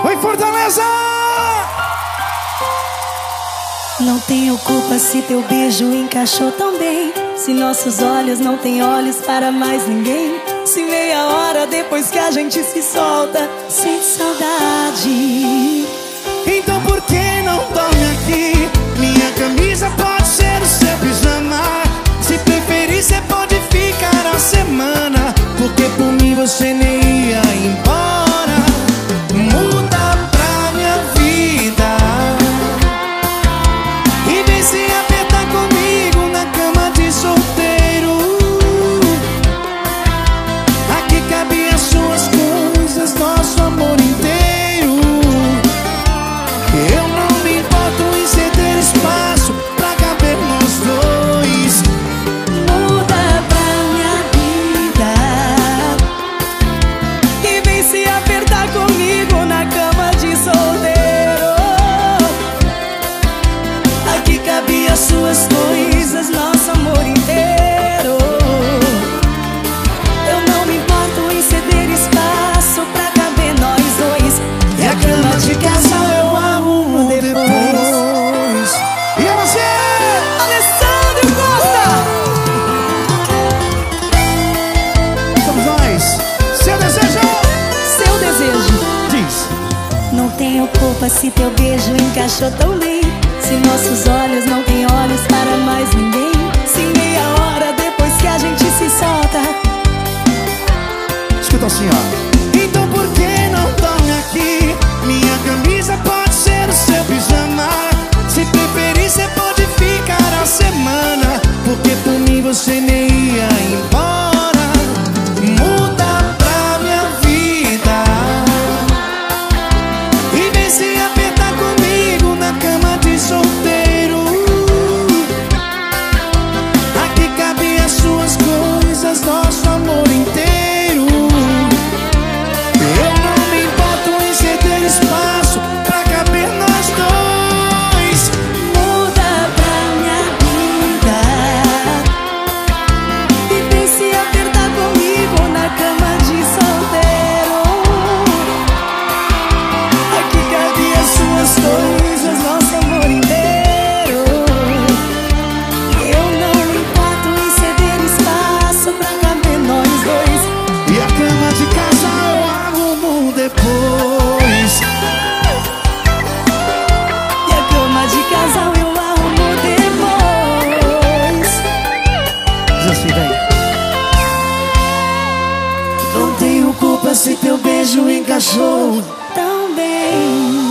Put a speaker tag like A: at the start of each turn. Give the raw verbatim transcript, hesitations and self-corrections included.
A: Oi, Fortaleza!
B: Não tenho culpa se teu beijo encaixou tão bem, se nossos olhos não têm olhos para mais ninguém, se meia hora depois que a gente se solta sente saudade.
A: Então por que não dorme aqui? Minha camisa pode ser o seu pijama. Se preferir você pode ficar a semana, porque por mim você nem ia embora. Muda pra minha vida e vem se apertar comigo na cama de solteiro. Aqui cabe as suas coisas, nosso amor inteiro. Eu não me importo em ceder espaço pra caber nós dois.
B: Muda pra minha vida e vem se apertar comigo na cama de solteiro. Aqui cabe as suas coisas, nosso amor inteiro. Eu não me importo em ceder espaço pra caber nós dois.
A: E a cama de casal eu arrumo depois. E a você,
B: Alessandro Costa!
A: somos nós. Seu desejo,
B: Seu desejo.
A: diz.
B: Não tenho culpa se teu beijo encaixou tão bem, se nossos olhos não têm olhos para mais ninguém, se meia hora depois que a gente se solta.
A: Escuta assim, ó. Então por que não dorme aqui? Minha camisa pode ser o seu pijama. Se preferir você pode ficar a semana, porque por mim você nem ia embora. Muda pra minha vida e vem se apertar comigo na cama de solteiro. Aqui cabe as suas coisas, nosso amor inteiro. Eu não me importo em ceder espaço pra caber nós dois.
B: Muda pra minha vida e vem se apertar comigo na cama de solteiro. Aqui cabe as suas coisas, nosso amor inteiro. Eu não me importo em ceder espaço pra caber nós dois.
A: E a cama de casal eu arrumo depois.
B: E a cama de casal eu arrumo depois.
A: Diz assim, vem.
B: Não tenho culpa se teu beijo encaixou tão bem.